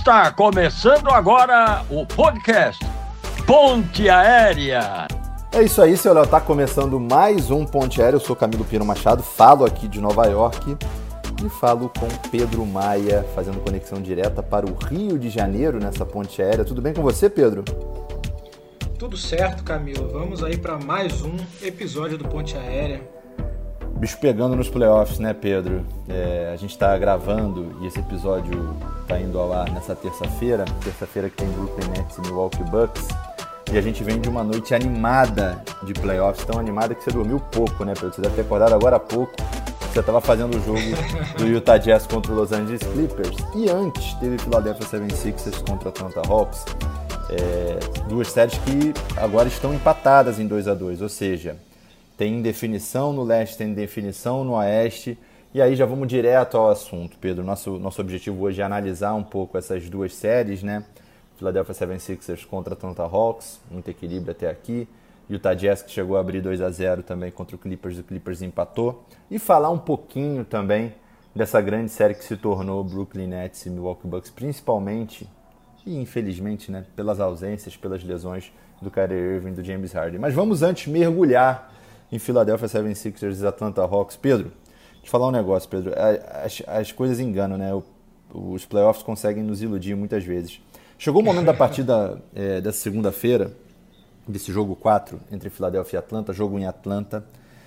Está começando agora o podcast Ponte Aérea. É isso aí, seu Léo. Está começando mais um Ponte Aérea. Eu sou Camilo Pino Machado, falo aqui de Nova York e falo com Pedro Maia, fazendo conexão direta para o Rio de Janeiro nessa Ponte Aérea. Tudo bem com você, Pedro? Tudo certo, Camilo. Vamos aí para mais um episódio do Ponte Aérea. Bicho pegando nos playoffs, né, Pedro? A gente está gravando e esse episódio está indo ao ar nessa terça-feira que tem Brooklyn Nets e Milwaukee Bucks. E a gente vem de uma noite animada de playoffs, tão animada que você dormiu pouco, né, Pedro? Você deve ter acordado agora há pouco. Você estava fazendo o jogo do Utah Jazz contra o Los Angeles Clippers. E antes teve Philadelphia 76ers contra Atlanta Hawks. Duas séries que agora estão empatadas em 2-2, ou seja, tem indefinição no leste, tem indefinição no oeste. E aí já vamos direto ao assunto, Pedro. Nosso objetivo hoje é analisar um pouco essas duas séries, né? Philadelphia 76ers contra Atlanta Hawks, muito equilíbrio até aqui. Utah Jazz que chegou a abrir 2-0 também contra o Clippers empatou. E falar um pouquinho também dessa grande série que se tornou Brooklyn Nets e Milwaukee Bucks, principalmente, e infelizmente, né, pelas ausências, pelas lesões do Kyrie Irving e do James Harden. Mas vamos antes mergulhar em Philadelphia 76ers e Atlanta Hawks. Pedro, deixa eu falar um negócio, Pedro. As coisas enganam, né? Os playoffs conseguem nos iludir muitas vezes. Chegou o momento da partida dessa segunda-feira, desse jogo 4 entre Philadelphia e Atlanta, jogo em Atlanta,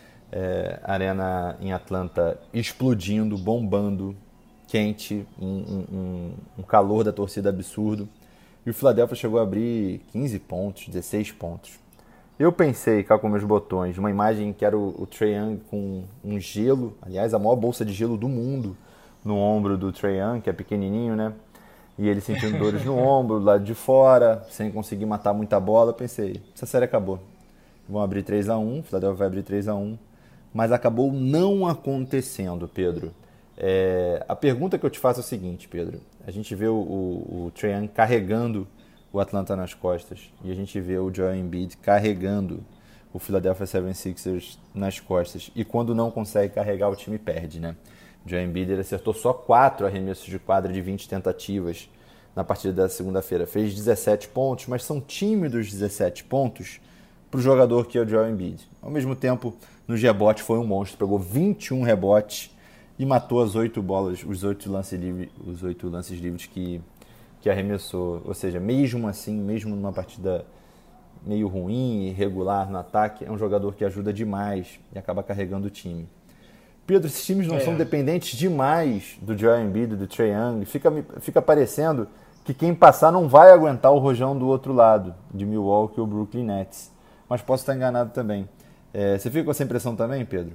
arena em Atlanta explodindo, bombando, quente, um calor da torcida absurdo. E o Philadelphia chegou a abrir 15 pontos, 16 pontos. Eu pensei, cá com meus botões, uma imagem que era o Trae Young com um gelo, aliás, a maior bolsa de gelo do mundo no ombro do Trae Young, que é pequenininho, né? E ele sentindo dores no ombro, do lado de fora, sem conseguir matar muita bola. Eu pensei, essa série acabou. Vão abrir 3-1, o Philadelphia vai abrir 3-1, mas acabou não acontecendo, Pedro. A pergunta que eu te faço é o seguinte, Pedro. A gente vê o Trae Young carregando o Atlanta nas costas, e a gente vê o Joel Embiid carregando o Philadelphia 76ers nas costas, e quando não consegue carregar, o time perde, né? O Joel Embiid acertou só 4 arremessos de quadra de 20 tentativas na partida da segunda-feira, fez 17 pontos, mas são tímidos 17 pontos para o jogador que é o Joel Embiid. Ao mesmo tempo, no rebote foi um monstro, pegou 21 rebotes e matou as 8 bolas, os 8 lances livres que arremessou. Ou seja, mesmo assim, mesmo numa partida meio ruim, irregular no ataque, é um jogador que ajuda demais e acaba carregando o time. Pedro, esses times não são dependentes demais do Joel Embiid, do Trae Young. Fica parecendo que quem passar não vai aguentar o rojão do outro lado, de Milwaukee ou Brooklyn Nets. Mas posso estar enganado também. Você fica com essa impressão também, Pedro?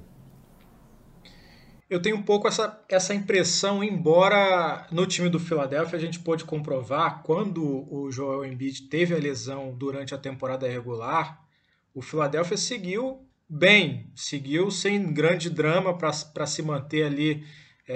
Eu tenho um pouco essa impressão, embora no time do Philadelphia a gente pôde comprovar, quando o Joel Embiid teve a lesão durante a temporada regular, o Philadelphia seguiu bem, seguiu sem grande drama para se manter ali,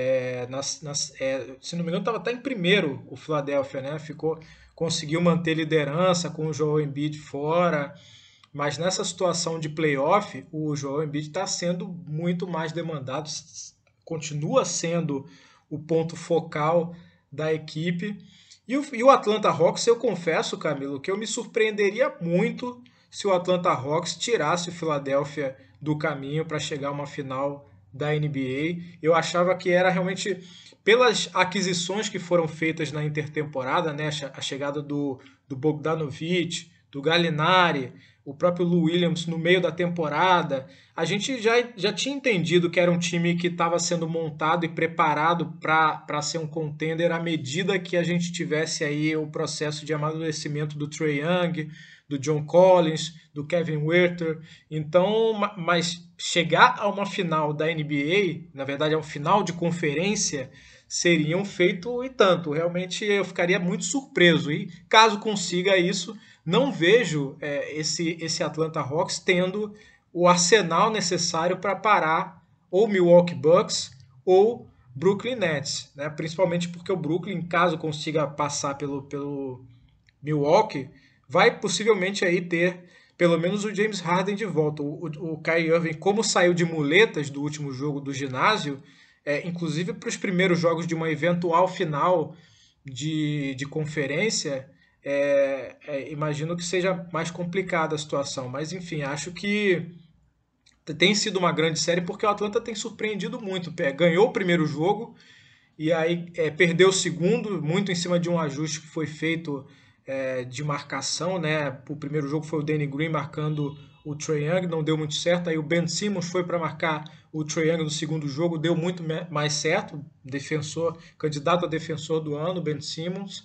se não me engano estava até em primeiro o Philadelphia, né? Conseguiu manter liderança com o Joel Embiid fora, mas nessa situação de playoff, o Joel Embiid está sendo muito mais demandado, continua sendo o ponto focal da equipe. E o Atlanta Hawks, eu confesso, Camilo, que eu me surpreenderia muito se o Atlanta Hawks tirasse o Philadelphia do caminho para chegar a uma final da NBA. Eu achava que era realmente, pelas aquisições que foram feitas na intertemporada, né, a chegada do Bogdanovic, do Gallinari, o próprio Lou Williams no meio da temporada, a gente já tinha entendido que era um time que estava sendo montado e preparado para ser um contender à medida que a gente tivesse aí o processo de amadurecimento do Trae Young, do John Collins, do Kevin Huerter. Então, mas chegar a uma final da NBA, na verdade a um final de conferência, seria um feito e tanto. Realmente eu ficaria muito surpreso. E caso consiga isso, não vejo esse Atlanta Hawks tendo o arsenal necessário para parar ou Milwaukee Bucks ou Brooklyn Nets, né? Principalmente porque o Brooklyn, caso consiga passar pelo Milwaukee, vai possivelmente aí ter pelo menos o James Harden de volta. O Kyrie Irving, como saiu de muletas do último jogo do ginásio, inclusive para os primeiros jogos de uma eventual final de conferência, imagino que seja mais complicada a situação. Mas, enfim, acho que tem sido uma grande série porque o Atlanta tem surpreendido muito. Ganhou o primeiro jogo e aí perdeu o segundo, muito em cima de um ajuste que foi feito de marcação, né? O primeiro jogo foi o Danny Green marcando o Trae Young, não deu muito certo. Aí o Ben Simmons foi para marcar o Trae Young no segundo jogo, deu muito mais certo. Defensor, candidato a defensor do ano, Ben Simmons.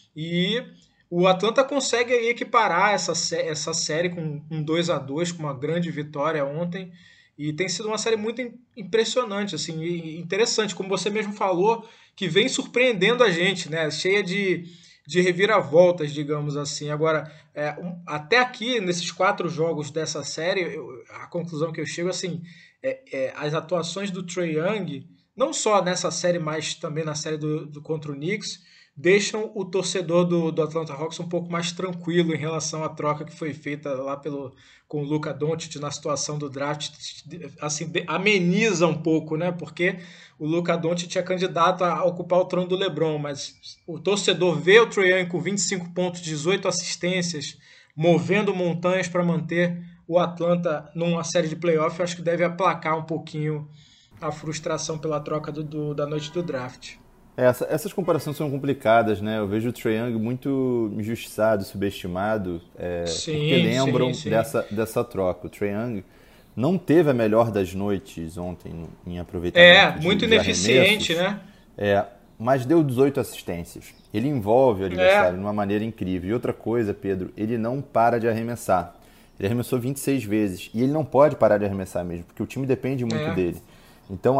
E o Atlanta consegue aí equiparar essa série com um 2-2 com uma grande vitória ontem. E tem sido uma série muito impressionante, assim, e interessante, como você mesmo falou, que vem surpreendendo a gente, né? Cheia de reviravoltas, digamos assim. Agora, até aqui, nesses 4 jogos dessa série, a conclusão que eu chego, assim, as atuações do Trae Young, não só nessa série, mas também na série do contra o Knicks, deixam o torcedor do Atlanta Hawks um pouco mais tranquilo em relação à troca que foi feita lá com o Luka Doncic na situação do draft, assim, ameniza um pouco, né? Porque o Luka Doncic é candidato a ocupar o trono do LeBron, mas o torcedor vê o Trae Young com 25 pontos, 18 assistências, movendo montanhas para manter o Atlanta numa série de playoff, acho que deve aplacar um pouquinho a frustração pela troca da noite do draft. Essas comparações são complicadas, né? Eu vejo o Trae Young muito injustiçado, subestimado, porque lembram sim. dessa troca. O Trae Young não teve a melhor das noites ontem em aproveitamento muito de ineficiente, arremessos, né? mas deu 18 assistências. Ele envolve o adversário de uma maneira incrível. E outra coisa, Pedro, ele não para de arremessar. Ele arremessou 26 vezes e ele não pode parar de arremessar mesmo, porque o time depende muito dele. Então,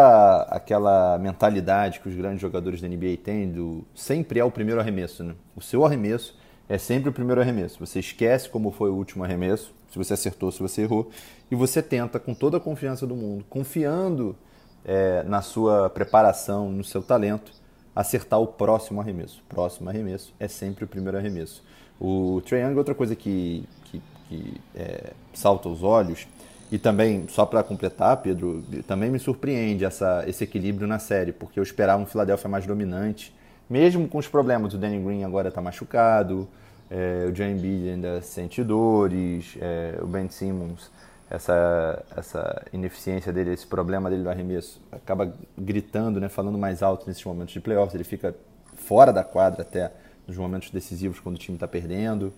aquela mentalidade que os grandes jogadores da NBA têm, sempre é o primeiro arremesso, né? O seu arremesso é sempre o primeiro arremesso. Você esquece como foi o último arremesso, se você acertou, se você errou, e você tenta, com toda a confiança do mundo, confiando na sua preparação, no seu talento, acertar o próximo arremesso. O próximo arremesso é sempre o primeiro arremesso. O Trae Young, outra coisa que salta aos olhos, e também, só para completar, Pedro, também me surpreende esse equilíbrio na série, porque eu esperava um Philadelphia mais dominante, mesmo com os problemas. O Danny Green agora está machucado, o Joel Embiid ainda sente dores, o Ben Simmons, essa ineficiência dele, esse problema dele do arremesso, acaba gritando, né, falando mais alto nesses momentos de playoffs. Ele fica fora da quadra até nos momentos decisivos, quando o time está perdendo.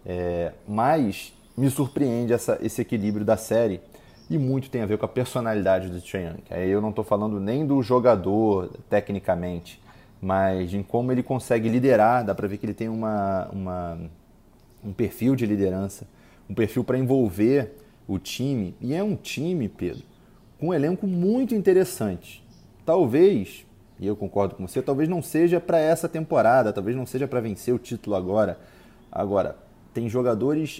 Mas me surpreende esse equilíbrio da série, e muito tem a ver com a personalidade do Trae Young. Aí eu não estou falando nem do jogador tecnicamente, mas em como ele consegue liderar. Dá para ver que ele tem um perfil de liderança, um perfil para envolver o time, e é um time, Pedro, com um elenco muito interessante. Talvez, e eu concordo com você, talvez não seja para essa temporada, talvez não seja para vencer o título agora. Tem jogadores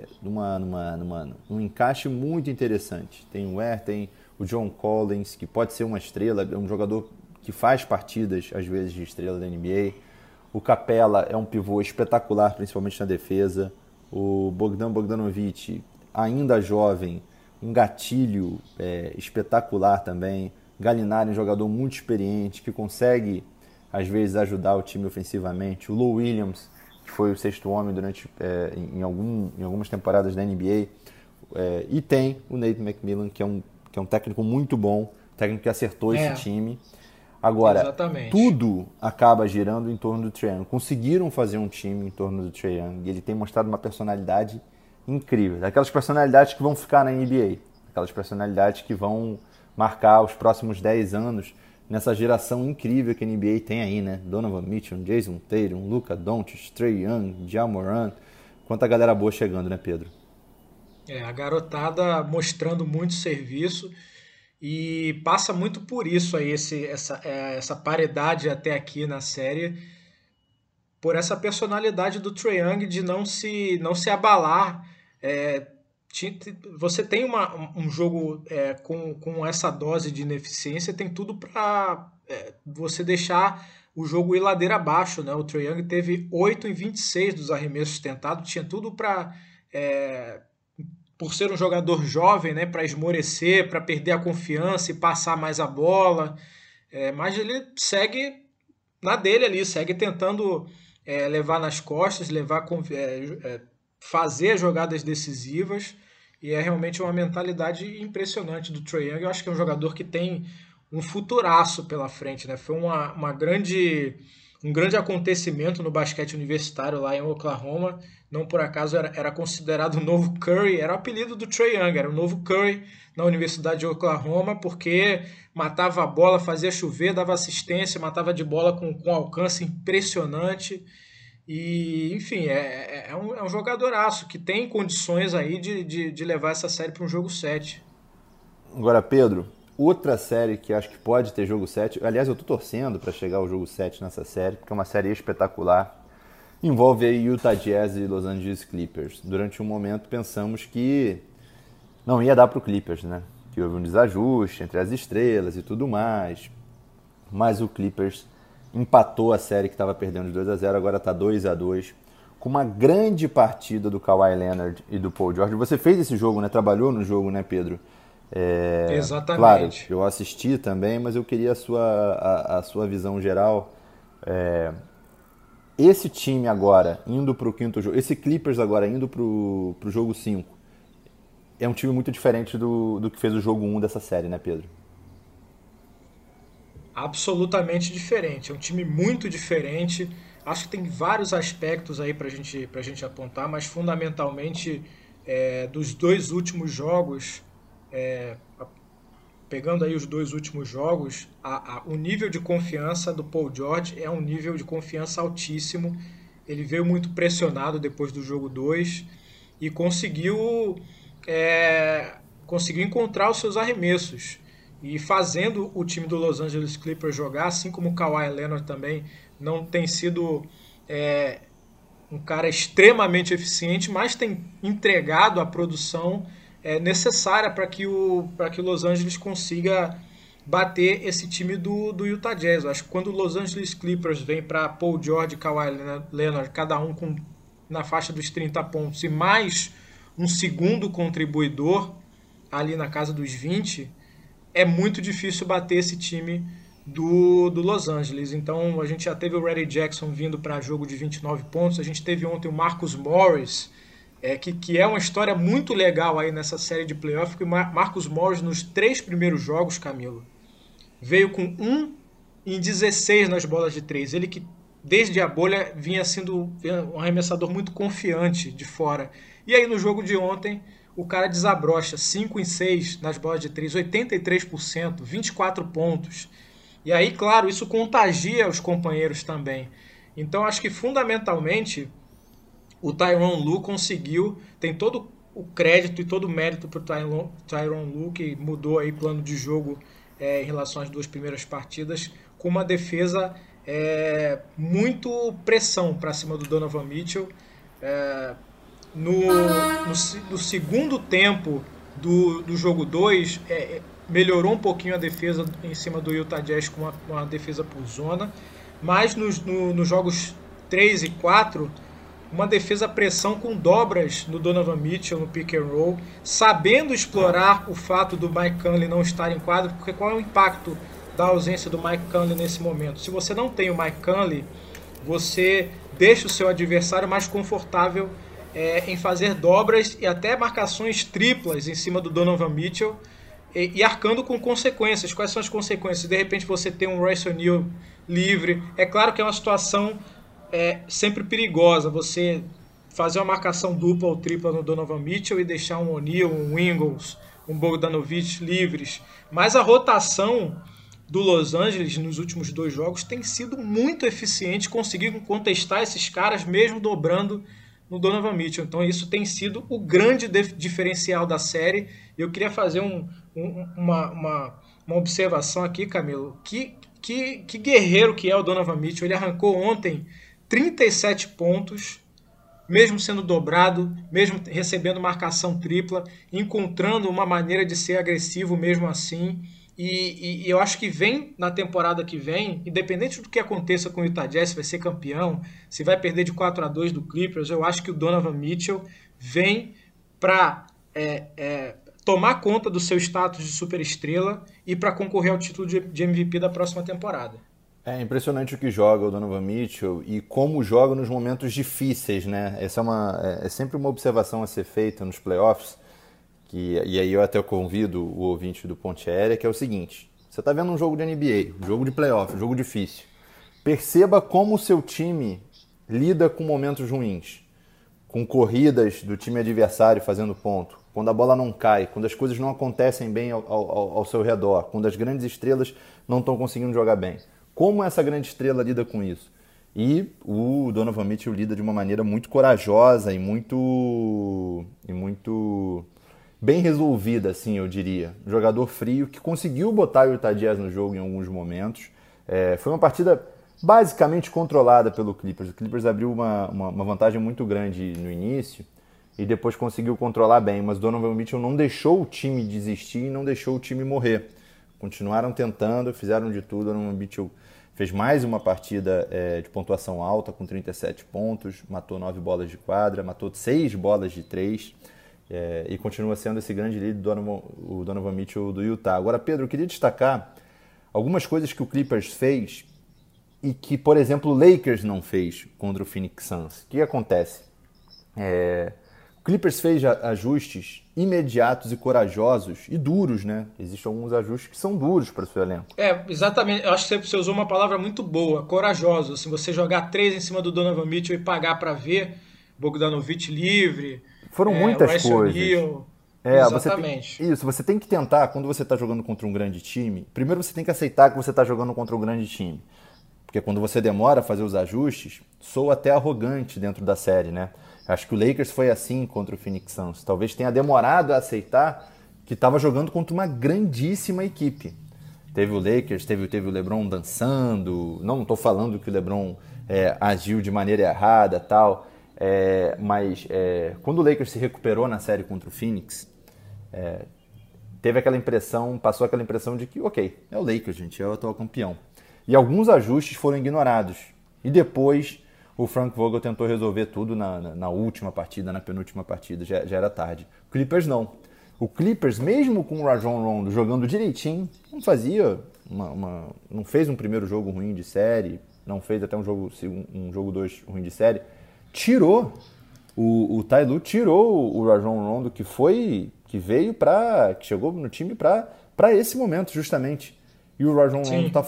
num encaixe muito interessante. Tem o tem o John Collins, que pode ser uma estrela, é um jogador que faz partidas, às vezes, de estrela da NBA. O Capela é um pivô espetacular, principalmente na defesa. O Bogdan Bogdanovic, ainda jovem, um gatilho espetacular também. Gallinari, um jogador muito experiente, que consegue, às vezes, ajudar o time ofensivamente. O Lou Williams, que foi o sexto homem em algumas temporadas da NBA. E tem o Nate McMillan, que é um técnico muito bom, técnico que acertou esse time. Agora, exatamente, tudo acaba girando em torno do Trae Young. Conseguiram fazer um time em torno do Trae Young. Ele tem mostrado uma personalidade incrível. Daquelas personalidades que vão ficar na NBA. Aquelas personalidades que vão marcar os próximos 10 anos nessa geração incrível que a NBA tem aí, né? Donovan Mitchell, Jason Tatum, Luka Doncic, Trae Young, Ja Morant. Quanta galera boa chegando, né, Pedro? A garotada mostrando muito serviço, e passa muito por isso aí, essa paridade até aqui na série, por essa personalidade do Trae Young de não se abalar. É, Você tem um jogo com essa dose de ineficiência, tem tudo para você deixar o jogo ir ladeira abaixo, né? O Trae Young teve 8 em 26 dos arremessos tentados, tinha tudo para, por ser um jogador jovem, né, para esmorecer, para perder a confiança e passar mais a bola. Mas ele segue na dele ali, segue tentando levar nas costas, fazer jogadas decisivas, e é realmente uma mentalidade impressionante do Trae Young. Eu acho que é um jogador que tem um futuraço pela frente, né? Foi um grande acontecimento no basquete universitário lá em Oklahoma. Não por acaso era considerado o novo Curry, era o apelido do Trae Young, era o novo Curry na Universidade de Oklahoma, porque matava a bola, fazia chover, dava assistência, matava de bola com alcance impressionante. E, enfim, é um jogadoraço que tem condições aí de levar essa série para um jogo 7. Agora, Pedro, outra série que acho que pode ter jogo 7, aliás, eu tô torcendo para chegar ao jogo 7 nessa série, porque é uma série espetacular, envolve aí Utah Jazz e Los Angeles Clippers. Durante um momento pensamos que não ia dar pro Clippers, né? Que houve um desajuste entre as estrelas e tudo mais, mas o Clippers empatou a série que estava perdendo de 2-0, agora está 2-2, com uma grande partida do Kawhi Leonard e do Paul George. Você fez esse jogo, né? Trabalhou no jogo, né, Pedro? Exatamente. Claro, eu assisti também, mas eu queria a sua visão geral. Esse time agora, indo para o quinto jogo, esse Clippers agora indo para o jogo 5, é um time muito diferente do que fez o jogo 1 dessa série, né, Pedro? Absolutamente diferente. É um time muito diferente. Acho que tem vários aspectos aí para gente apontar, mas fundamentalmente dos dois últimos jogos, pegando aí os dois últimos jogos, o nível de confiança do Paul George é um nível de confiança altíssimo. Ele veio muito pressionado depois do jogo 2 e conseguiu encontrar os seus arremessos. E fazendo o time do Los Angeles Clippers jogar, assim como o Kawhi Leonard também não tem sido um cara extremamente eficiente, mas tem entregado a produção necessária para que o Los Angeles consiga bater esse time do Utah Jazz. Eu acho que quando o Los Angeles Clippers vem para Paul George e Kawhi Leonard, cada um na faixa dos 30 pontos, e mais um segundo contribuidor ali na casa dos 20, é muito difícil bater esse time do Los Angeles. Então a gente já teve o Reggie Jackson vindo para jogo de 29 pontos, a gente teve ontem o Marcus Morris, que é uma história muito legal aí nessa série de playoff, que o Marcus Morris nos 3 primeiros jogos, Camilo, veio com 1 em 16 nas bolas de 3. Ele que desde a bolha vinha sendo um arremessador muito confiante de fora. E aí no jogo de ontem o cara desabrocha 5 em 6 nas bolas de 3, 83%, 24 pontos. E aí, claro, isso contagia os companheiros também. Então, acho que fundamentalmente o Tyronn Lue tem todo o crédito e todo o mérito para o Tyronn Lue, que mudou aí plano de jogo em relação às 2 primeiras partidas, com uma defesa muito pressão para cima do Donovan Mitchell. No segundo tempo do jogo 2, melhorou um pouquinho a defesa em cima do Utah Jazz com uma defesa por zona, mas nos jogos 3 e 4, uma defesa pressão com dobras no Donovan Mitchell, no pick and roll, sabendo explorar o fato do Mike Conley não estar em quadro, porque qual é o impacto da ausência do Mike Conley nesse momento? Se você não tem o Mike Conley, você deixa o seu adversário mais confortável em fazer dobras e até marcações triplas em cima do Donovan Mitchell e arcando com consequências. Quais são as consequências? De repente você tem um Royce O'Neal livre. É claro que é uma situação sempre perigosa, você fazer uma marcação dupla ou tripla no Donovan Mitchell e deixar um O'Neal, um Ingles, um Bogdanovic livres. Mas a rotação do Los Angeles nos últimos 2 jogos tem sido muito eficiente, conseguindo contestar esses caras mesmo dobrando no Donovan Mitchell. Então isso tem sido o grande diferencial da série. Eu queria fazer uma observação aqui, Camilo. Que guerreiro que é o Donovan Mitchell. Ele arrancou ontem 37 pontos, mesmo sendo dobrado, mesmo recebendo marcação tripla, encontrando uma maneira de ser agressivo mesmo assim. E eu acho que vem na temporada que vem, independente do que aconteça com o Utah Jazz, se vai ser campeão, se vai perder de 4-2 do Clippers, eu acho que o Donovan Mitchell vem para tomar conta do seu status de superestrela e para concorrer ao título de MVP da próxima temporada. É impressionante o que joga o Donovan Mitchell e como joga nos momentos difíceis, né? Essa é sempre uma observação a ser feita nos playoffs, e aí eu até convido o ouvinte do Ponte Aérea, que é o seguinte: você está vendo um jogo de NBA, um jogo de playoff, um jogo difícil. Perceba como o seu time lida com momentos ruins, com corridas do time adversário fazendo ponto, quando a bola não cai, quando as coisas não acontecem bem ao seu redor, quando as grandes estrelas não estão conseguindo jogar bem. Como essa grande estrela lida com isso? E o Donovan Mitchell lida de uma maneira muito corajosa e muito bem resolvida, assim, eu diria. Um jogador frio que conseguiu botar o Utah Jazz no jogo em alguns momentos. Foi uma partida basicamente controlada pelo Clippers. O Clippers abriu uma vantagem muito grande no início e depois conseguiu controlar bem, mas o Donovan Mitchell não deixou o time desistir e não deixou o time morrer. Continuaram tentando, fizeram de tudo. O Donovan Mitchell fez mais uma partida de pontuação alta, com 37 pontos, matou 9 bolas de quadra, matou 6 bolas de 3, e continua sendo esse grande líder o Donovan Mitchell do Utah. Agora, Pedro, eu queria destacar algumas coisas que o Clippers fez e que, por exemplo, o Lakers não fez contra o Phoenix Suns. O que acontece? O Clippers fez ajustes imediatos e corajosos e duros, né? Existem alguns ajustes que são duros para o seu elenco. Exatamente. Eu acho que você usou uma palavra muito boa, corajoso. Se você jogar 3 em cima do Donovan Mitchell e pagar para ver, Bogdanovic livre, Foram muitas Royce coisas. O'Neal. Exatamente. Você tem que tentar, quando você está jogando contra um grande time, primeiro você tem que aceitar que você está jogando contra um grande time. Porque quando você demora a fazer os ajustes, soa até arrogante dentro da série, né? Acho que o Lakers foi assim contra o Phoenix Suns. Talvez tenha demorado a aceitar que estava jogando contra uma grandíssima equipe. Teve o Lakers, teve o LeBron dançando. Não estou falando que o LeBron agiu de maneira errada, tal. Mas quando o Lakers se recuperou na série contra o Phoenix, passou aquela impressão de que, ok, é o Lakers, gente, é o atual campeão. E alguns ajustes foram ignorados. E depois o Frank Vogel tentou resolver tudo na última partida, na penúltima partida, já era tarde. O Clippers não. O Clippers, mesmo com o Rajon Rondo jogando direitinho, não fez um primeiro jogo ruim de série, não fez até um jogo 2 ruim de série, tirou o Ty Lue, tirou o Rajon Rondo, que chegou no time para esse momento, justamente. E o Rajon Rondo está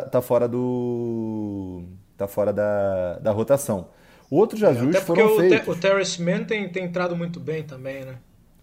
fora da rotação. Outros ajustes foram feitos. O Terrence Mann tem entrado muito bem também, né?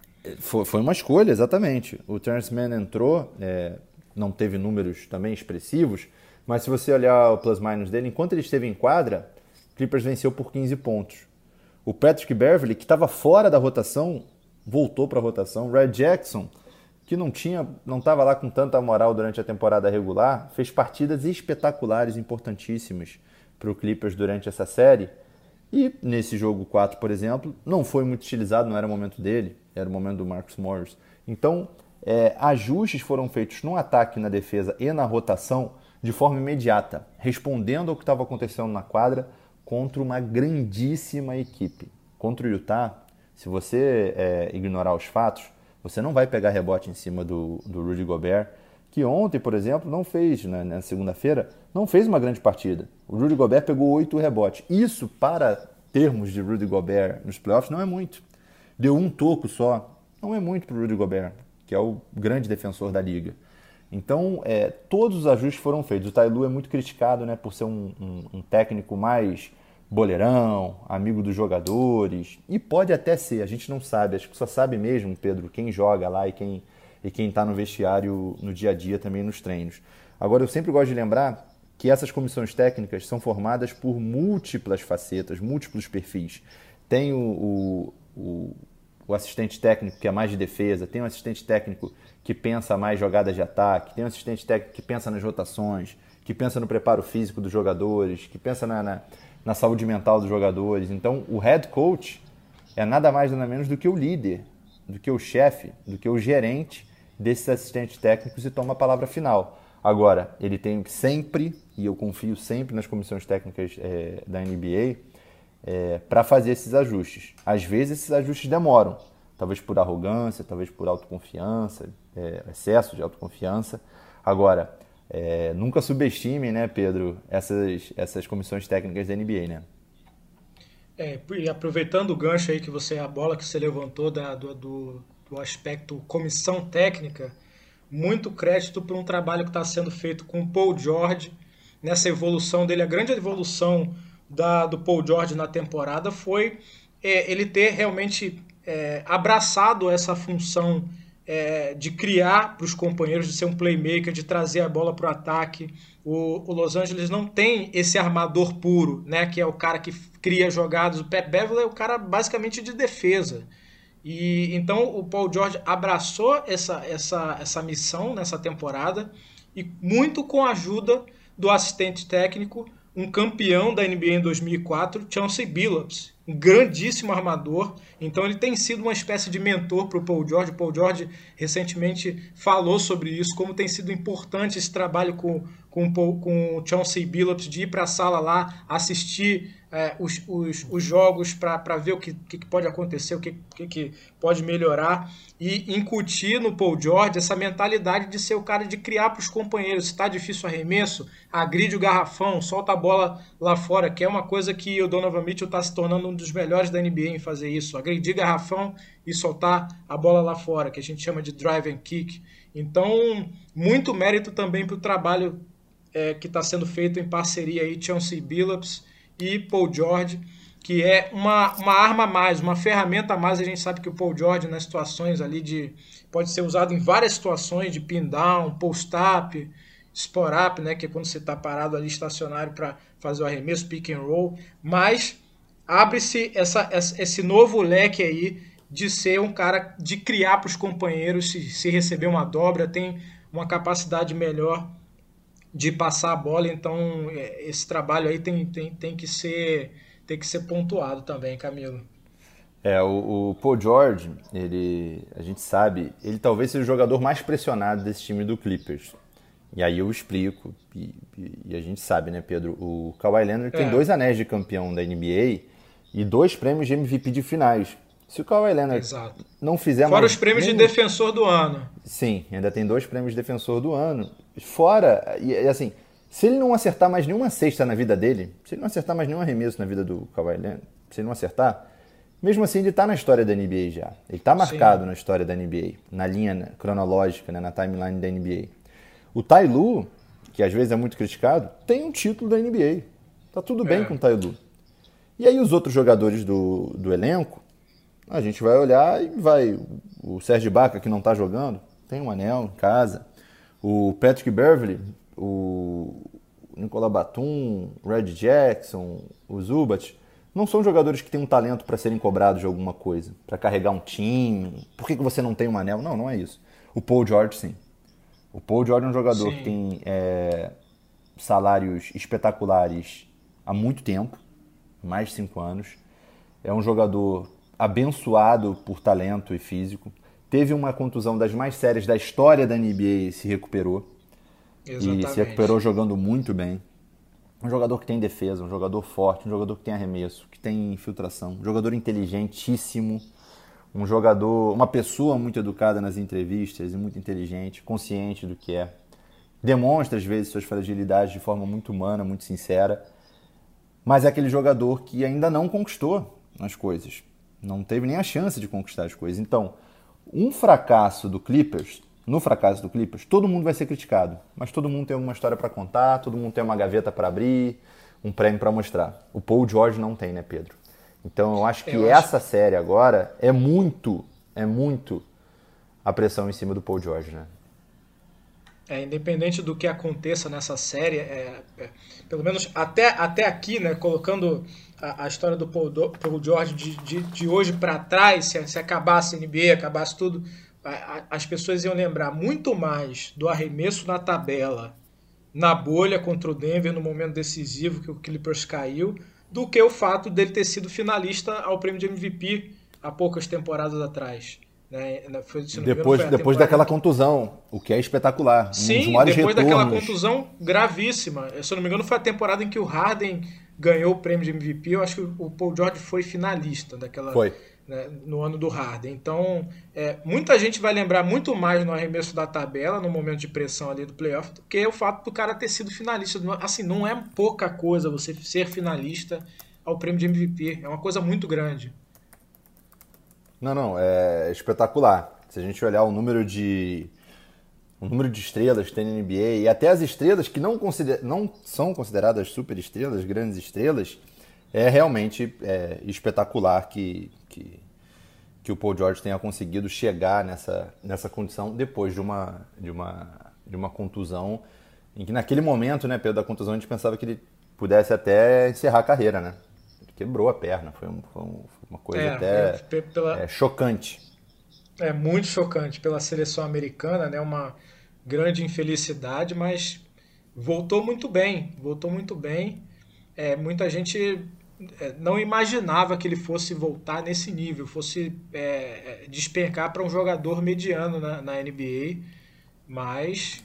Foi uma escolha, exatamente. O Terrence Mann entrou, não teve números também expressivos, mas se você olhar o plus-minus dele, enquanto ele esteve em quadra, o Clippers venceu por 15 pontos. O Patrick Beverley, que estava fora da rotação, voltou para a rotação. Red Jackson, que não estava lá com tanta moral durante a temporada regular, fez partidas espetaculares, importantíssimas para o Clippers durante essa série. E nesse jogo 4, por exemplo, não foi muito utilizado, não era o momento dele, era o momento do Marcus Morris. Então, ajustes foram feitos no ataque, na defesa e na rotação de forma imediata, respondendo ao que estava acontecendo na quadra contra uma grandíssima equipe. Contra o Utah, se você ignorar os fatos, você não vai pegar rebote em cima do Rudy Gobert, que ontem, por exemplo, não fez, na segunda-feira, não fez uma grande partida. O Rudy Gobert pegou 8 rebotes. Isso, para termos de Rudy Gobert nos playoffs, não é muito. Deu um toco só. Não é muito para o Rudy Gobert, que é o grande defensor da liga. Então, todos os ajustes foram feitos. O Ty Lue é muito criticado, né, por ser um técnico mais boleirão, amigo dos jogadores, e pode até ser, a gente não sabe, acho que só sabe mesmo, Pedro, quem joga lá e quem está no vestiário no dia a dia também nos treinos. Agora, eu sempre gosto de lembrar que essas comissões técnicas são formadas por múltiplas facetas, múltiplos perfis. Tem o assistente técnico que é mais de defesa, tem o assistente técnico que pensa mais jogadas de ataque, tem o assistente técnico que pensa nas rotações, que pensa no preparo físico dos jogadores, que pensa na saúde mental dos jogadores. Então, o head coach é nada mais nada menos do que o líder, do que o chefe, do que o gerente desses assistentes técnicos e toma a palavra final. Agora, ele tem sempre, e eu confio sempre nas comissões técnicas da NBA, para fazer esses ajustes. Às vezes, esses ajustes demoram, talvez por arrogância, talvez por autoconfiança, excesso de autoconfiança. Agora, Nunca subestime, né, Pedro, essas comissões técnicas da NBA, né? E aproveitando o gancho aí a bola que você levantou do aspecto comissão técnica, muito crédito para um trabalho que está sendo feito com o Paul George, nessa evolução dele. A grande evolução do Paul George na temporada foi ele ter realmente abraçado essa função de criar para os companheiros, de ser um playmaker, de trazer a bola para o ataque. O Los Angeles não tem esse armador puro, né, que é o cara que cria jogadas. O Pat Beverley é o cara basicamente de defesa. E então o Paul George abraçou essa missão nessa temporada, e muito com a ajuda do assistente técnico, um campeão da NBA em 2004, Chauncey Billups, um grandíssimo armador. Então ele tem sido uma espécie de mentor para o Paul George. O Paul George recentemente falou sobre isso, como tem sido importante esse trabalho com o Chauncey Billups, de ir para a sala lá, assistir os jogos para ver o que pode acontecer, o que pode melhorar, e incutir no Paul George essa mentalidade de ser o cara de criar para os companheiros. Se está difícil o arremesso, agride o garrafão, solta a bola lá fora, que é uma coisa que o Donovan Mitchell está se tornando um dos melhores da NBA em fazer isso, agredir garrafão e soltar a bola lá fora, que a gente chama de drive and kick. Então, muito mérito também para o trabalho que está sendo feito em parceria aí, Chauncey Billups e Paul George, que é uma arma a mais, uma ferramenta a mais. A gente sabe que o Paul George, nas situações ali pode ser usado em várias situações, de pin down, post-up, spot-up, né, que é quando você está parado ali estacionário para fazer o arremesso, pick and roll, mas abre-se esse novo leque aí de ser um cara de criar para os companheiros. Se receber uma dobra, tem uma capacidade melhor de passar a bola. Então esse trabalho aí tem que ser pontuado também, Camilo. O Paul George, a gente sabe, ele talvez seja o jogador mais pressionado desse time do Clippers. E aí eu explico, e a gente sabe, né, Pedro? O Kawhi Leonard tem 2 anéis de campeão da NBA e 2 prêmios de MVP de finais. Se o Kawhi Leonard não fizer Fora os prêmios de defensor do ano. Sim, ainda tem 2 prêmios de defensor do ano. Fora, e assim, se ele não acertar mais nenhuma cesta na vida dele, se ele não acertar mais nenhum arremesso na vida do Kawhi Leonard, se ele não acertar, mesmo assim ele está na história da NBA já. Ele está marcado na história da NBA, na linha cronológica, né, na timeline da NBA. O Ty Lue, que às vezes é muito criticado, tem um título da NBA. Tá tudo bem com o Ty Lue. E aí os outros jogadores do elenco, a gente vai olhar e o Serge Ibaka, que não está jogando, tem um anel em casa. O Patrick Beverley, o Nicolas Batum, o Red Jackson, o Zubac, não são jogadores que têm um talento para serem cobrados de alguma coisa, para carregar um time. Por que você não tem um anel? Não é isso. O Paul George, sim. O Paul George é um jogador que tem salários espetaculares há muito tempo, mais de 5 anos. É um jogador abençoado por talento e físico. Teve uma contusão das mais sérias da história da NBA e se recuperou. Exatamente. E se recuperou jogando muito bem. Um jogador que tem defesa, um jogador forte, um jogador que tem arremesso, que tem infiltração, um jogador inteligentíssimo, um jogador, uma pessoa muito educada nas entrevistas e muito inteligente, consciente do que é. Demonstra, às vezes, suas fragilidades de forma muito humana, muito sincera. Mas é aquele jogador que ainda não conquistou as coisas. Não teve nem a chance de conquistar as coisas. Então, no fracasso do Clippers, todo mundo vai ser criticado. Mas todo mundo tem uma história para contar, todo mundo tem uma gaveta para abrir, um prêmio para mostrar. O Paul George não tem, né, Pedro? Então eu acho que essa série agora é muito a pressão em cima do Paul George, né? Independente do que aconteça nessa série, pelo menos até aqui, né, colocando a história do Paul George de hoje para trás, se acabasse a NBA, acabasse tudo, as pessoas iam lembrar muito mais do arremesso na tabela, na bolha contra o Denver, no momento decisivo que o Clippers caiu, do que o fato dele ter sido finalista ao prêmio de MVP há poucas temporadas atrás. Né? Depois daquela contusão, o que é espetacular. Sim, depois daquela contusão gravíssima. Se eu não me engano, foi a temporada em que o Harden ganhou o prêmio de MVP. Eu acho que o Paul George foi finalista né, no ano do Harden. Então, muita gente vai lembrar muito mais no arremesso da tabela, no momento de pressão ali do playoff, do que o fato do cara ter sido finalista. Assim, não é pouca coisa você ser finalista ao prêmio de MVP. É uma coisa muito grande. Não, é espetacular. Se a gente olhar o número de estrelas que tem na NBA e até as estrelas que não são consideradas super estrelas, grandes estrelas, é realmente espetacular que o Paul George tenha conseguido chegar nessa condição depois de uma contusão, em que naquele momento, né, Pedro, da contusão, a gente pensava que ele pudesse até encerrar a carreira, né? Ele quebrou a perna, foi uma coisa chocante. É muito chocante pela seleção americana, né? Uma grande infelicidade, mas voltou muito bem, muita gente não imaginava que ele fosse voltar nesse nível, fosse despencar para um jogador mediano na NBA, mas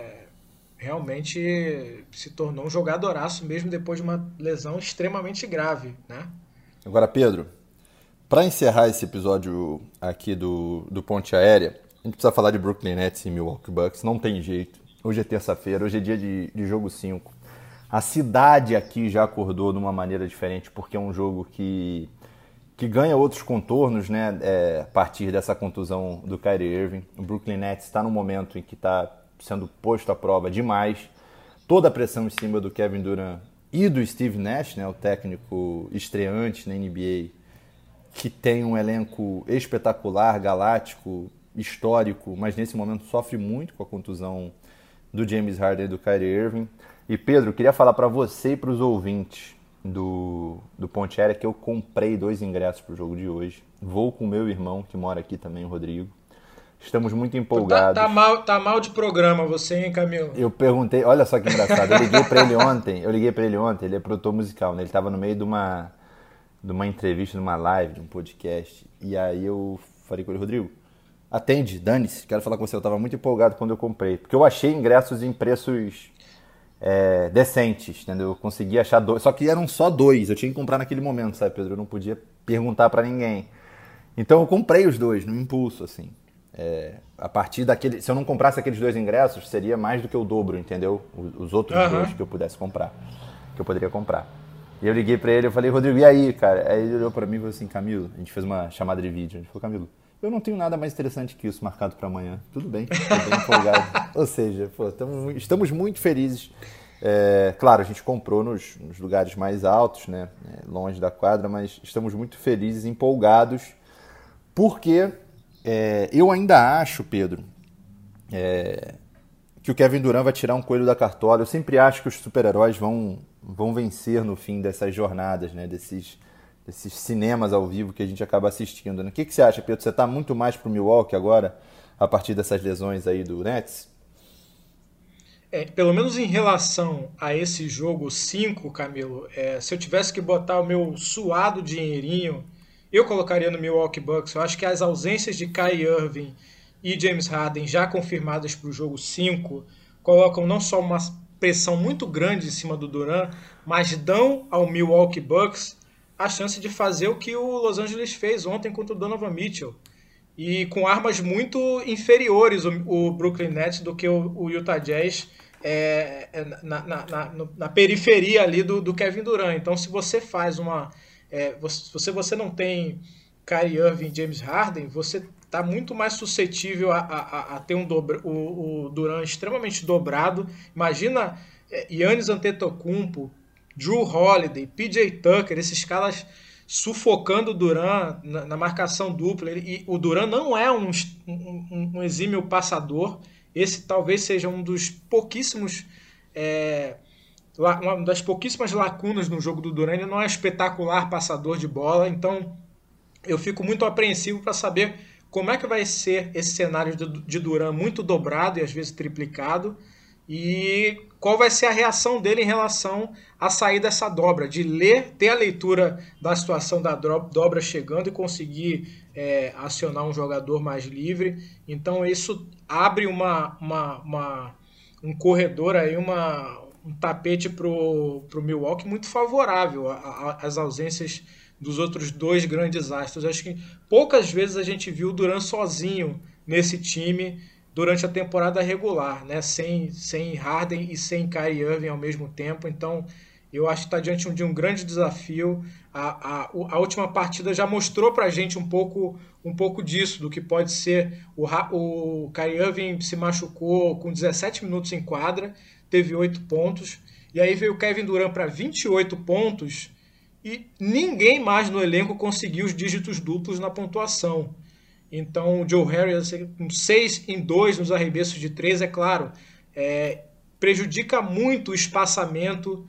realmente se tornou um jogadoraço mesmo depois de uma lesão extremamente grave, né? Agora, Pedro, para encerrar esse episódio aqui do Ponte Aérea, a gente precisa falar de Brooklyn Nets e Milwaukee Bucks, não tem jeito. Hoje é terça-feira, hoje é dia de jogo 5. A cidade aqui já acordou de uma maneira diferente, porque é um jogo que ganha outros contornos, né, a partir dessa contusão do Kyrie Irving. O Brooklyn Nets está num momento em que está sendo posto à prova demais. Toda a pressão em cima do Kevin Durant e do Steve Nash, né, o técnico estreante na NBA, que tem um elenco espetacular, galáctico, histórico, mas nesse momento sofre muito com a contusão do James Harden e do Kyrie Irving. E Pedro, eu queria falar para você e para os ouvintes do Ponte Aérea que eu comprei 2 ingressos para o jogo de hoje. Vou com o meu irmão, que mora aqui também, o Rodrigo. Estamos muito empolgados. Tá mal de programa você, hein, Camilo? Eu perguntei, olha só que engraçado, eu liguei para ele ontem, ele é produtor musical, né? Ele estava no meio de uma entrevista, de uma live, de um podcast, e aí eu falei com ele, Rodrigo, atende, dane-se, quero falar com você. Eu estava muito empolgado quando eu comprei, porque eu achei ingressos em preços decentes, entendeu? Eu consegui achar 2, só que eram só 2, eu tinha que comprar naquele momento, sabe, Pedro? Eu não podia perguntar para ninguém. Então eu comprei os 2, no impulso, assim. A partir daquele, se eu não comprasse aqueles 2 ingressos, seria mais do que o dobro, entendeu? Os outros 2 que eu pudesse comprar, que eu poderia comprar. E eu liguei pra ele, eu falei, Rodrigo, e aí, cara? Aí ele olhou pra mim e falou assim, Camilo, a gente fez uma chamada de vídeo, a gente falou, Camilo, eu não tenho nada mais interessante que isso marcado pra amanhã. Tudo bem, tô bem empolgado. Ou seja, estamos muito felizes. Claro, a gente comprou nos lugares mais altos, né? Longe da quadra, mas estamos muito felizes, empolgados, porque eu ainda acho, Pedro, que o Kevin Durant vai tirar um coelho da cartola. Eu sempre acho que os super-heróis vão vencer no fim dessas jornadas, né? Desses cinemas ao vivo que a gente acaba assistindo, né? O que você acha, Pedro? Você está muito mais pro Milwaukee agora, a partir dessas lesões aí do Nets? Pelo menos em relação a esse jogo 5, Camilo, se eu tivesse que botar o meu suado dinheirinho, eu colocaria no Milwaukee Bucks. Eu acho que as ausências de Kyrie Irving e James Harden já confirmadas para o jogo 5 colocam não só uma pressão muito grande em cima do Durant, mas dão ao Milwaukee Bucks a chance de fazer o que o Los Angeles fez ontem contra o Donovan Mitchell. E com armas muito inferiores o Brooklyn Nets do que o Utah Jazz na periferia ali do Kevin Durant. Então, se você faz se você não tem Kyrie Irving e James Harden, você está muito mais suscetível a ter o Durant extremamente dobrado. Imagina Giannis Antetokounmpo, Jrue Holiday, PJ Tucker, esses caras sufocando o Durant na marcação dupla. E o Durant não é um exímio passador. Esse talvez seja um dos pouquíssimos uma das pouquíssimas lacunas no jogo do Durant. Ele não é espetacular passador de bola, então eu fico muito apreensivo para saber como é que vai ser esse cenário de Durant muito dobrado e às vezes triplicado, e qual vai ser a reação dele em relação a sair dessa dobra, de ter a leitura da situação da dobra chegando e conseguir acionar um jogador mais livre. Então isso abre um corredor aí, um tapete para o Milwaukee muito favorável. As ausências dos outros dois grandes astros. Acho que poucas vezes a gente viu o Durant sozinho nesse time durante a temporada regular, né? Sem Harden e sem Kyrie Irving ao mesmo tempo. Então, eu acho que está diante de um grande desafio. A última partida já mostrou para a gente um pouco disso, do que pode ser. O Kyrie Irving se machucou com 17 minutos em quadra, teve 8 pontos. E aí veio o Kevin Durant para 28 pontos e ninguém mais no elenco conseguiu os dígitos duplos na pontuação. Então o Joe Harris, com 6 em 2 nos arremessos de 3, é claro, prejudica muito o espaçamento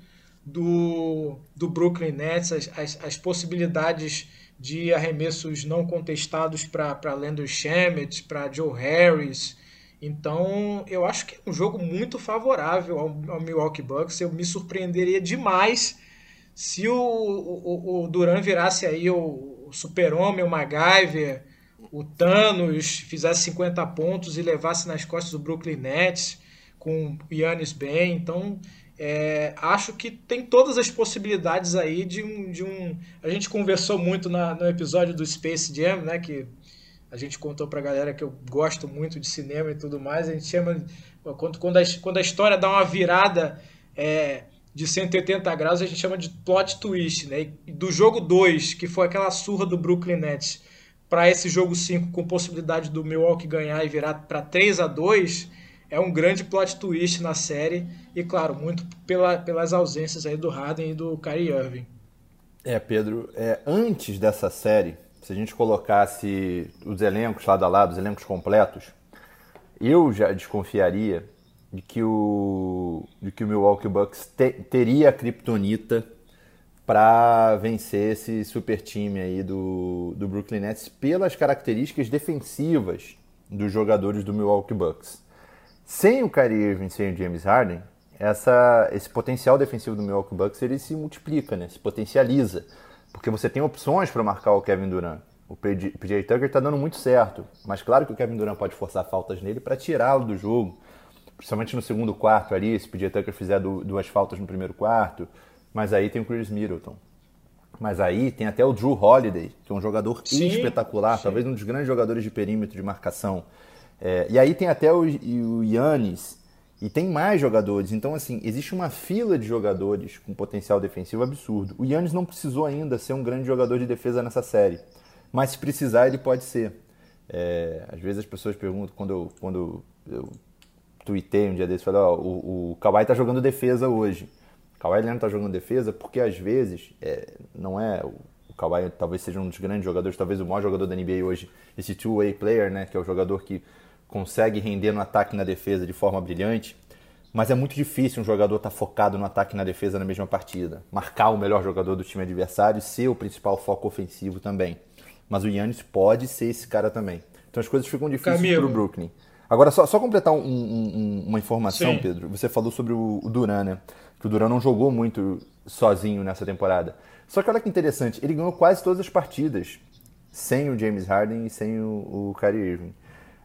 do Brooklyn Nets, as possibilidades de arremessos não contestados para Landry Shamet, para Joe Harris. Então eu acho que é um jogo muito favorável ao Milwaukee Bucks. Eu me surpreenderia demais se o Durant virasse aí o Super-Homem, o MacGyver, o Thanos, fizesse 50 pontos e levasse nas costas do Brooklyn Nets com o Giannis bem. Então acho que tem todas as possibilidades aí de um... A gente conversou muito no episódio do Space Jam, né, que a gente contou pra galera que eu gosto muito de cinema e tudo mais. A gente chama... Quando a história dá uma virada de 180 graus, a gente chama de plot twist, né? E do jogo 2, que foi aquela surra do Brooklyn Nets, para esse jogo 5, com possibilidade do Milwaukee ganhar e virar para 3-2, é um grande plot twist na série. E, claro, muito pelas ausências aí do Harden e do Kyrie Irving. Pedro, antes dessa série, se a gente colocasse os elencos lado a lado, os elencos completos, eu já desconfiaria de que o Milwaukee Bucks teria a kriptonita para vencer esse super time aí do Brooklyn Nets pelas características defensivas dos jogadores do Milwaukee Bucks. Sem o Kyrie Irving, sem o James Harden, esse potencial defensivo do Milwaukee Bucks ele se multiplica, né? Se potencializa. Porque você tem opções para marcar o Kevin Durant. O PJ Tucker está dando muito certo, mas claro que o Kevin Durant pode forçar faltas nele para tirá-lo do jogo, principalmente no segundo quarto ali, se o PJ Tucker fizer 2 faltas no primeiro quarto, mas aí tem o Chris Middleton. Mas aí tem até o Jrue Holiday, que é um jogador espetacular, talvez um dos grandes jogadores de perímetro de marcação. E aí tem até o Giannis, e tem mais jogadores. Então, assim, existe uma fila de jogadores com potencial defensivo absurdo. O Giannis não precisou ainda ser um grande jogador de defesa nessa série, mas se precisar, ele pode ser. Às vezes as pessoas perguntam, quando eu tuitei um dia desse, falei, o Kawhi tá jogando defesa hoje. O Kawhi não tá jogando defesa porque, às vezes, não é... O Kawhi talvez seja um dos grandes jogadores, talvez o maior jogador da NBA hoje, esse two-way player, né, que é o jogador que consegue render no ataque e na defesa de forma brilhante, mas é muito difícil um jogador estar focado no ataque e na defesa na mesma partida. Marcar o melhor jogador do time adversário e ser o principal foco ofensivo também. Mas o Giannis pode ser esse cara também. Então as coisas ficam difíceis para o Brooklyn. Agora, só completar uma informação, Pedro. Você falou sobre o Durant, né? Que o Durant não jogou muito sozinho nessa temporada. Só que olha que interessante, ele ganhou quase todas as partidas sem o James Harden e sem o Kyrie Irving.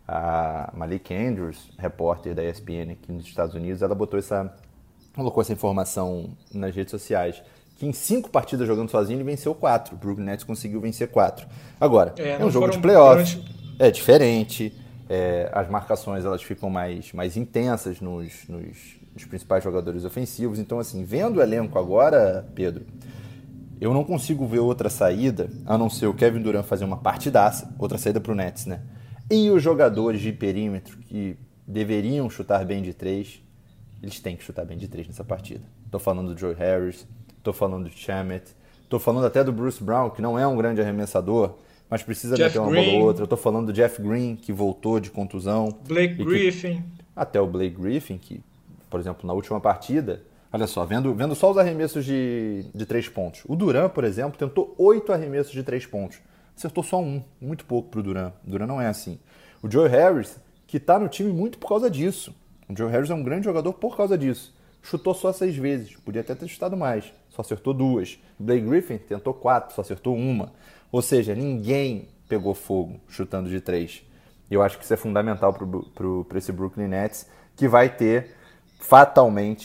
A Malik Andrews, repórter da ESPN aqui nos Estados Unidos, ela colocou essa informação nas redes sociais, que em 5 partidas jogando sozinho ele venceu 4. O Brooklyn Nets conseguiu vencer 4. Agora, é um jogo de playoff, é diferente, as marcações elas ficam mais intensas nos principais jogadores ofensivos. Então, assim, vendo o elenco agora, Pedro, eu não consigo ver outra saída, a não ser o Kevin Durant fazer uma partidaça, outra saída para o Nets, né? E os jogadores de perímetro que deveriam chutar bem de 3, eles têm que chutar bem de 3 nessa partida. Estou falando do Joe Harris, estou falando do Shamet, estou falando até do Bruce Brown, que não é um grande arremessador, mas precisa meter uma bola ou outra. Eu estou falando do Jeff Green, que voltou de contusão. Blake Griffin. Até o Blake Griffin, que, por exemplo, na última partida, olha só, vendo só os arremessos de 3 pontos. O Durant, por exemplo, tentou 8 arremessos de 3 pontos. Acertou só 1, muito pouco para o Durant. O Durant não é assim. O Joe Harris, que está no time muito por causa disso. O Joe Harris é um grande jogador por causa disso. Chutou só 6 vezes, podia até ter chutado mais, só acertou 2. O Blake Griffin tentou 4, só acertou 1. Ou seja, ninguém pegou fogo chutando de 3. Eu acho que isso é fundamental para esse Brooklyn Nets, que vai ter fatalmente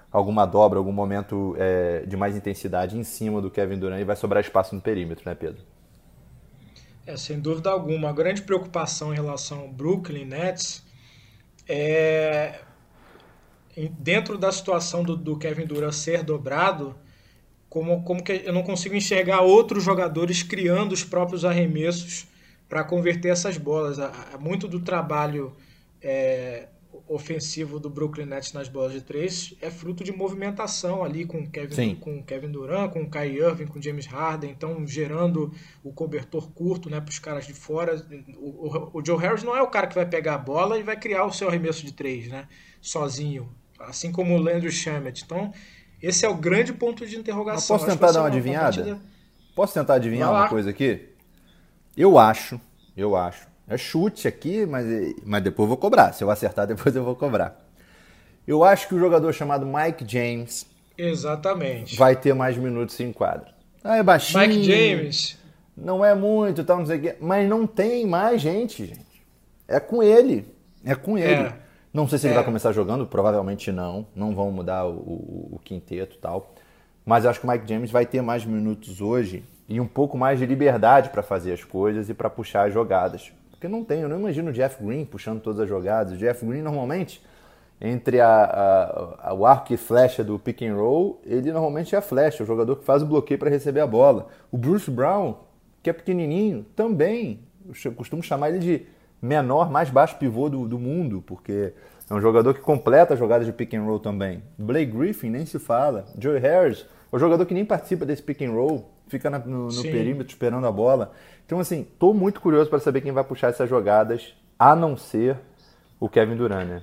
alguma dobra, algum momento de mais intensidade em cima do Kevin Durant e vai sobrar espaço no perímetro, né, Pedro? Sem dúvida alguma. A grande preocupação em relação ao Brooklyn Nets é dentro da situação do Kevin Durant ser dobrado, como que eu não consigo enxergar outros jogadores criando os próprios arremessos para converter essas bolas. Muito do trabalho ofensivo do Brooklyn Nets nas bolas de três é fruto de movimentação ali com o Kevin Durant, com o Kyrie Irving, com o James Harden, então gerando o cobertor curto, né, para os caras de fora. O Joe Harris não é o cara que vai pegar a bola e vai criar o seu arremesso de três, né, sozinho, assim como o Landry Shamet. Então, esse é o grande ponto de interrogação. Posso tentar dar uma adivinhada? Posso tentar adivinhar uma coisa aqui? Eu acho. É chute aqui, mas depois eu vou cobrar. Se eu acertar, depois eu vou cobrar. Eu acho que o jogador chamado Mike James... Exatamente. Vai ter mais minutos em quadra. É baixinho. Mike James. Não é muito, tal, não sei o quê. Mas não tem mais gente. É com ele. Não sei se ele vai começar jogando, provavelmente não. Não vão mudar o quinteto e tal. Mas eu acho que o Mike James vai ter mais minutos hoje e um pouco mais de liberdade para fazer as coisas e para puxar as jogadas. Porque eu não imagino o Jeff Green puxando todas as jogadas. O Jeff Green, normalmente, entre o arco e flecha do pick and roll, ele normalmente é a flecha, o jogador que faz o bloqueio para receber a bola. O Bruce Brown, que é pequenininho, também. Eu costumo chamar ele de menor, mais baixo pivô do mundo, porque é um jogador que completa as jogadas de pick and roll também. Blake Griffin, nem se fala. Joe Harris, é um jogador que nem participa desse pick and roll, fica no perímetro esperando a bola. Então, assim, tô muito curioso para saber quem vai puxar essas jogadas, a não ser o Kevin Durant, né?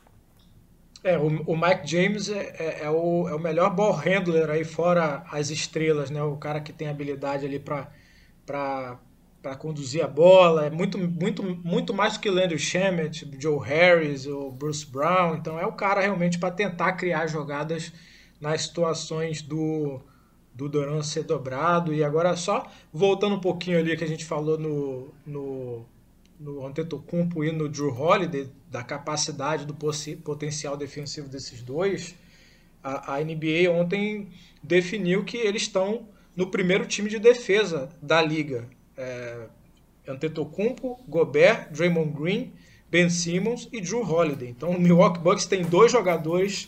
O Mike James é o melhor ball handler aí, fora as estrelas, né? O cara que tem habilidade ali para conduzir a bola. É muito mais do que Landry Shamet, Joe Harris, o Bruce Brown. Então é o cara realmente para tentar criar jogadas nas situações do Durant ser dobrado. E agora só voltando um pouquinho ali que a gente falou no Antetokounmpo e no Jrue Holiday, da capacidade, do potencial defensivo desses dois, a NBA ontem definiu que eles estão no primeiro time de defesa da liga. Antetokounmpo, Gobert, Draymond Green, Ben Simmons e Jrue Holiday. Então o Milwaukee Bucks tem 2 jogadores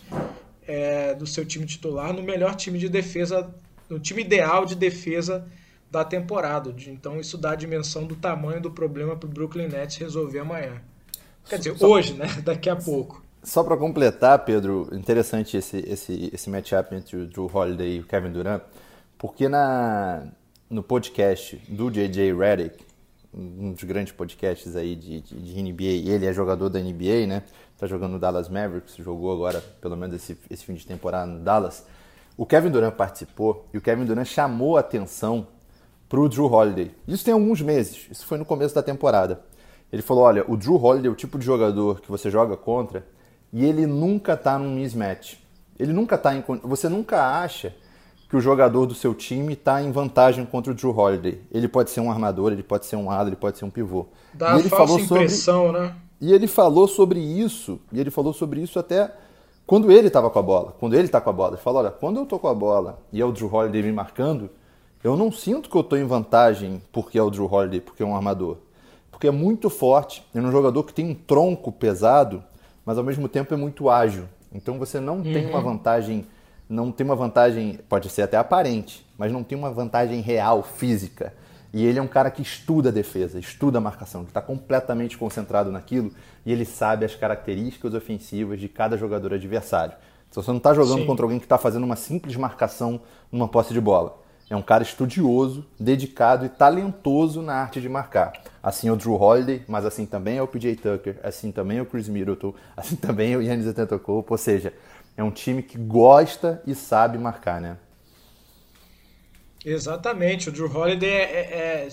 do seu time titular no melhor time de defesa, no time ideal de defesa da temporada. Então isso dá a dimensão do tamanho do problema para o Brooklyn Nets resolver amanhã. Quer dizer, hoje, né? Daqui a pouco. Só para completar, Pedro, interessante esse matchup entre o Jrue Holiday e o Kevin Durant, porque no podcast do J.J. Redick, um dos grandes podcasts aí de NBA, ele é jogador da NBA, né? Tá jogando no Dallas Mavericks, jogou agora, pelo menos esse fim de temporada no Dallas. O Kevin Durant participou e o Kevin Durant chamou a atenção pro Jrue Holiday. Isso tem alguns meses, isso foi no começo da temporada. Ele falou, olha, o Jrue Holiday é o tipo de jogador que você joga contra e ele nunca tá num mismatch. Você nunca acha que o jogador do seu time está em vantagem contra o Jrue Holiday. Ele pode ser um armador, ele pode ser um ala, ele pode ser um pivô. Dá uma falsa impressão, né? E ele falou sobre isso até quando ele estava com a bola. Quando ele está com a bola, ele falou, olha, quando eu estou com a bola e é o Jrue Holiday me marcando, eu não sinto que eu estou em vantagem porque é o Jrue Holiday, porque é um armador. Porque é muito forte, é um jogador que tem um tronco pesado, mas ao mesmo tempo é muito ágil. Então você não tem uma vantagem, pode ser até aparente, mas não tem uma vantagem real, física. E ele é um cara que estuda a defesa, estuda a marcação, que está completamente concentrado naquilo e ele sabe as características ofensivas de cada jogador adversário. Então você não está jogando contra alguém que está fazendo uma simples marcação numa posse de bola. É um cara estudioso, dedicado e talentoso na arte de marcar. Assim é o Jrue Holiday, mas assim também é o PJ Tucker, assim também é o Chris Middleton, assim também é o Giannis Antetokounmpo. Ou seja, é um time que gosta e sabe marcar, né? Exatamente. O Jrue Holiday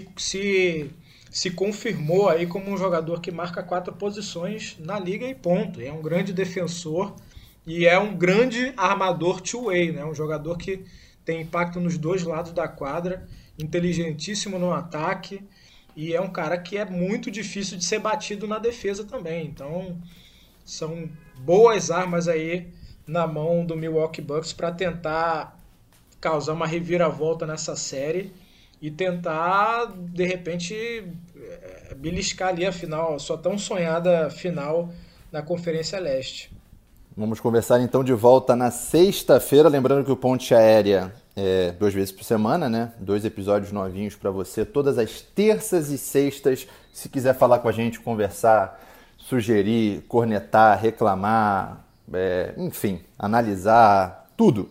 se confirmou aí como um jogador que marca 4 posições na liga e ponto. É um grande defensor e é um grande armador two-way, né? Um jogador que tem impacto nos 2 lados da quadra, inteligentíssimo no ataque e é um cara que é muito difícil de ser batido na defesa também. Então, são boas armas aí na mão do Milwaukee Bucks para tentar causar uma reviravolta nessa série e tentar, de repente, beliscar ali a final, a sua tão sonhada final na Conferência Leste. Vamos conversar então de volta na sexta-feira, lembrando que o Ponte Aérea é 2 vezes por semana, né? 2 episódios novinhos para você, todas as terças e sextas. Se quiser falar com a gente, conversar, sugerir, cornetar, reclamar, enfim, analisar, tudo.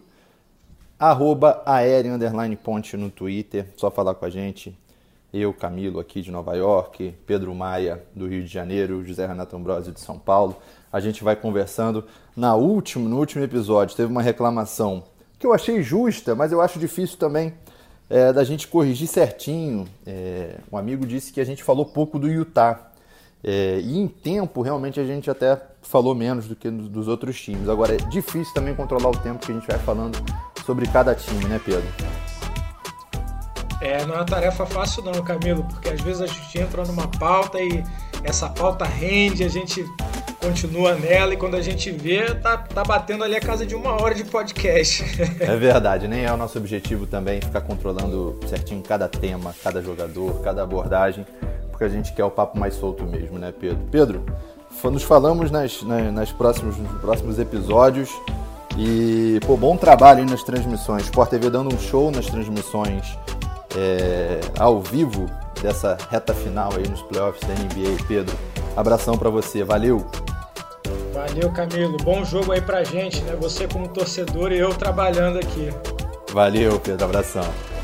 @aéreo_ponte no Twitter, só falar com a gente. Eu, Camilo, aqui de Nova York, Pedro Maia, do Rio de Janeiro, José Renato Ambrosio, de São Paulo. A gente vai conversando. No último episódio, teve uma reclamação que eu achei justa, mas eu acho difícil também da gente corrigir certinho. Um amigo disse que a gente falou pouco do Utah. E em tempo, realmente, a gente até falou menos do que dos outros times. Agora, é difícil também controlar o tempo que a gente vai falando sobre cada time, né, Pedro? Não é uma tarefa fácil não, Camilo, porque às vezes a gente entra numa pauta e essa pauta rende, a gente continua nela e quando a gente vê, tá batendo ali a casa de 1 hora de podcast. É verdade, nem é o nosso objetivo também ficar controlando certinho cada tema, cada jogador, cada abordagem, porque a gente quer o papo mais solto mesmo, né, Pedro? Pedro, nos falamos nos próximos episódios e, bom trabalho aí nas transmissões. Sport TV dando um show nas transmissões ao vivo dessa reta final aí nos playoffs da NBA. Pedro, abração pra você, valeu! Valeu, Camilo, bom jogo aí pra gente, né? Você como torcedor e eu trabalhando aqui. Valeu, Pedro, abração.